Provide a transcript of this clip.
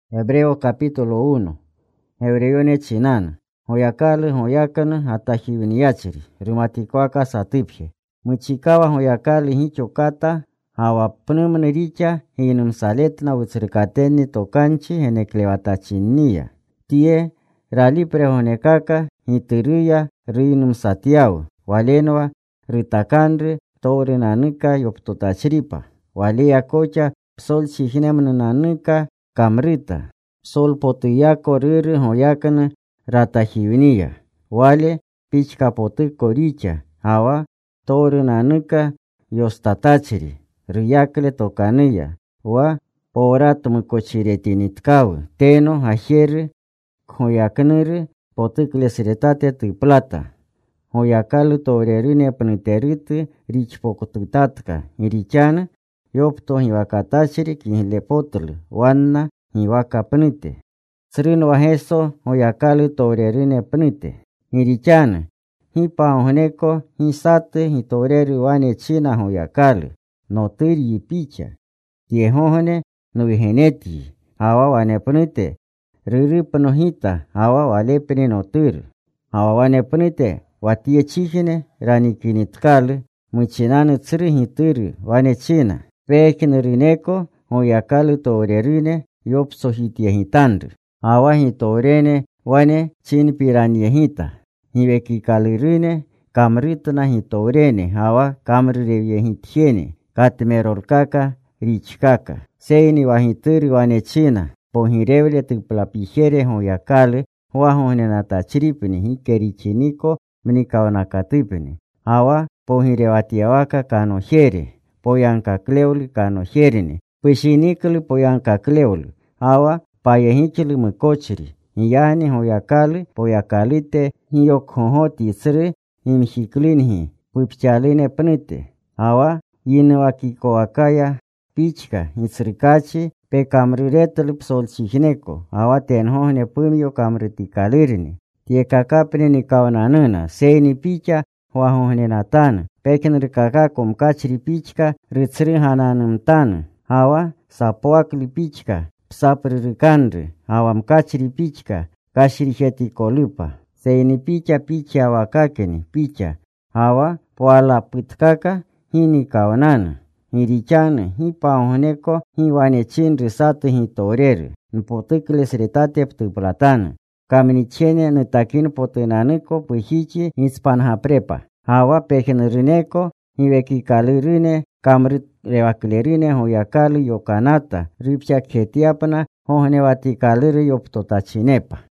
Hebreos capítulo 1. Hebreos chinana. Hoyakal hoyakan atahibiniachiri. Rumatikuaka satipje. Muchikawa hoyakal hichokata. Hawa pneumaniricha hinum saletna utsirikateni tokanchi heneklevatachiniya. Tie ralipre honekaka hitiruya rinum satiaw. Walenwa ritakanre torenanuka yoptotachripa. Walea kocha psol chihinemnanuka kamrita. Sol potuyako riri hoyakana ratahiviniya. Wale pichkapotuko richa. Hawa torenanuka yostatachiri. Riyakle tokaniya. Wa poratumukochiretinitkaw. Teno hajere hoyakanere potukle siretate tu plata. Hoyakalu torerine paniterite richpokotutatka. Irichana yopto hiwakatachiri kinlepotlu. Wanna hiwaka panite. Srino waheso hoyakalu torerine panite. Irichana hipa honeko hisate hitoreru wane china hoyakalu. No tiri picha. Tiehohone no vigeneti. Hawa wane panite. Riri panohita. Hawa wale pene no tiri. Hawa wane panite. Watie chihine ranikinitkal. Muchinanu tsiri hitiri wane china. Pekin rineko hoyakalu torerine yopso hitiehitandru. Hawa hitorene wane chinpiraniehita. Hivekikalirine kamritna hitorene. Hawa kamrireviehitiene. Katmerolkaka richkaka. Seini wahitiri wane china. Pohirevle tuplapijere hoyakale. Huahonenatachiripini hikerichiniko mnikawanakatipini. Hawa pohirewatiawaka kanojere. Poyankakleuli kanojerini. Pishinikli poyankakleuli. Hawa payehichili mukochiri. Hiyani hoyakali poyakalite hiyokhohoti sri himhiklinihi. Pupchaline panite. Hawa yinwakikoakaya pichka hisrikachi pe kamriretli psolchijneko. Hawa tenhohne pumyo kamritikalirini. Tiekakapni nikawananuna. Seini picha huahohne natana. Pekinrikaka komkachri pichka ritsri hananumtana. Hawa sapoakli pichka psapririkandri. Hawa mkachri pichka kashiriheti kolupa. Seini picha wakakeni picha. Hawa poala putkaka hini kawanana. Hirichana hipa honeko hiwane chinri satu hitoreru. Npotukles retate ptuplatana. Kaminichene nutakin potenaniko puhichi hinspanha prepa. Hawa pejenrineko hivekikalirine kamrit revaklerine hoyakalu yokanata. Ripcha ketiapana hohnewatikaliri yoptotachinepa.